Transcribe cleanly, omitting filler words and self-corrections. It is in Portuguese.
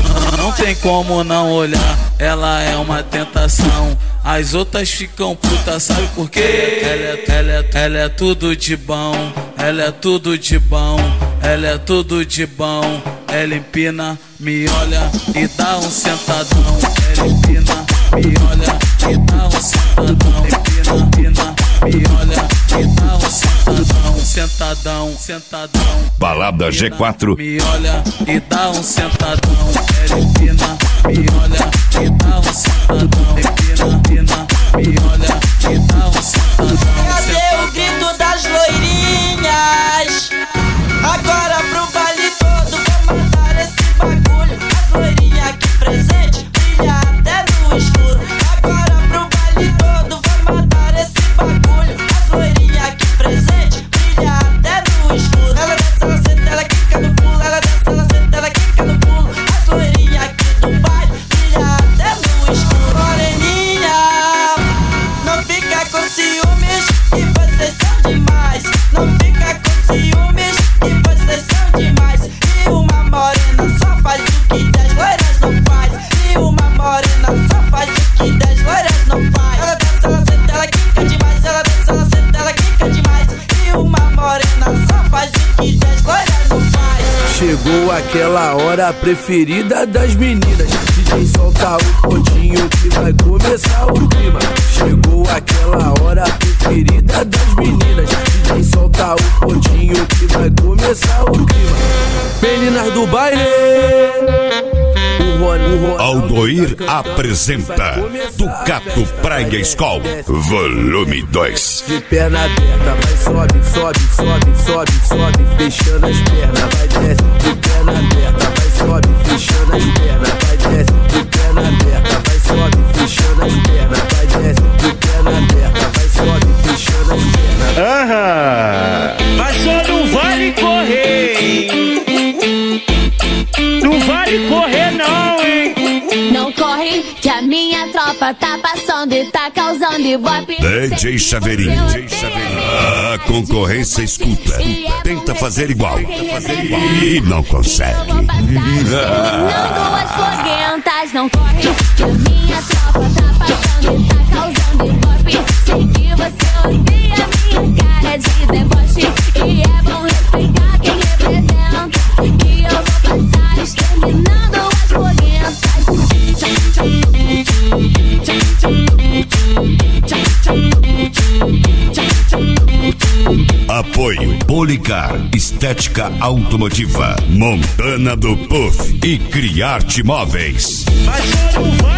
Não tem como não olhar, ela é uma tentação. As outras ficam putas, sabe por quê? Ela é tudo de bom, ela é tudo de bom, ela é tudo de bom. Ela empina, me olha e dá um sentadão. Ela empina, me olha e dá um sentadão. Empina, me olha e dá um sentadão. Sentadão, sentadão. Balada G4. Me olha e dá um sentadão. Ela empina, me olha e dá um sentadão. Empina, me olha e dá um sentadão. Cadê o grito das loirinhas? Agora pro baile todo vou matar esse bagulho. As loirinhas aqui presente brilha até no escuro. Agora pro baile todo vou matar esse bagulho. As loirinhas aqui presente brilha até no escuro. Ela desce, ela senta, ela quica no pulo. Ela desce, ela senta, ela quica no pulo. As loirinhas aqui do baile brilha até no escuro. Moreninha, não fica com ciúmes que vocês são demais. Não fica com ciúmes que vocês são demais. E uma morena só faz o que 10 loiras não faz. E uma morena só faz o que 10 loiras não faz. Ela desce, ela senta, ela quica demais. Ela desce, ela senta, ela quica demais. E uma morena só faz o que 10 loiras não faz. Chegou aquela hora preferida das meninas. DJ solta o pontinho que vai começar o clima. Chegou aquela hora preferida das meninas. DJ solta o pontinho que vai começar o clima. Meninas do baile. Aldoir apresenta Ducato Praia School Volume 2. De perna aberta, vai sobe, sobe, sobe, sobe, sobe, fechando as pernas, vai desce. De perna aberta, vai sobe, fechando as pernas, vai desce. De perna aberta, vai sobe, fechando as pernas, vai desce. De perna aberta, vai sobe, fechando as pernas. Mas só não vale correr, hein? Não vale correr não, hein? Não corre, que a minha tropa tá passando e tá causando ibope. DJ Chaveirinho. A concorrência escuta. Tenta fazer igual. E não consegue. Terminando as foguentas. Não corre, que a minha tropa tá passando e tá causando ibope. Sei que você odeia minha cara de deboche. E é bom respeitar quem representa. Que eu vou passar exterminando as foguentas. Apoio Policar, Estética Automotiva, Montana do Puff e Criarte Móveis. Mas só não vale